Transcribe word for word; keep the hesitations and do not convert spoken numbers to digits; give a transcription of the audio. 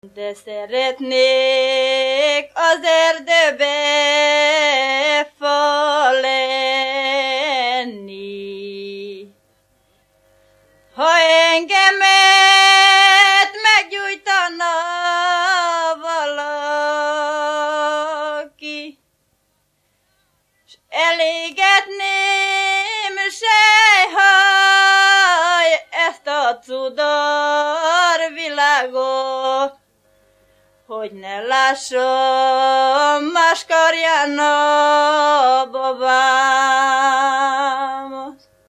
De szeretnék az erdőbe fa lenni, ha engemet meggyújtana valaki, s elégetném sejhaj ezt a cudar világot, hogy ne lássom más karján a babámot.